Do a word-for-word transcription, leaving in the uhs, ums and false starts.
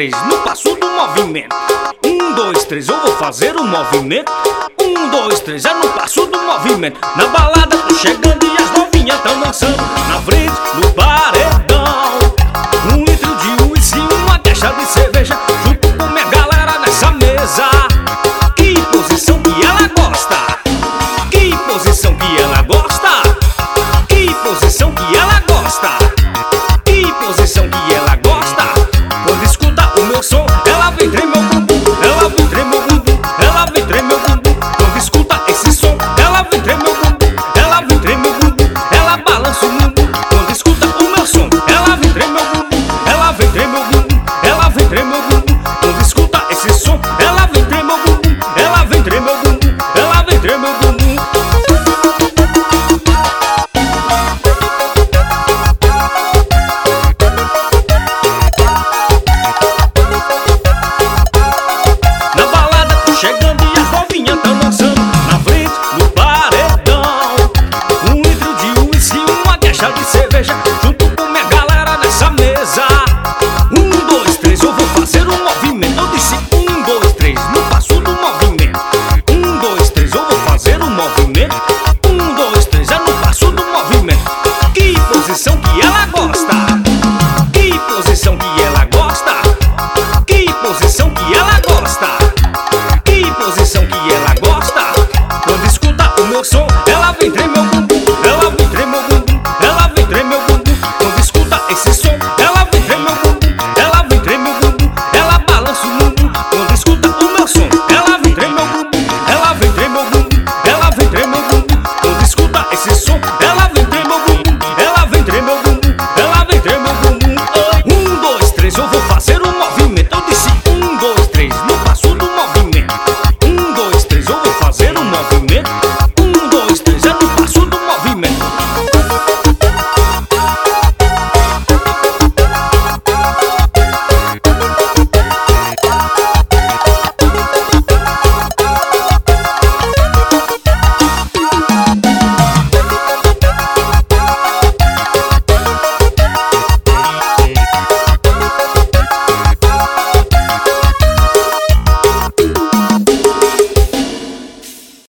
três, no passo do movimento. Um, dois, três, eu vou fazer o movimento. Um, dois, três, é no passo do movimento. Na balada tô chegando e as novinhas tão dançando na frente do bar.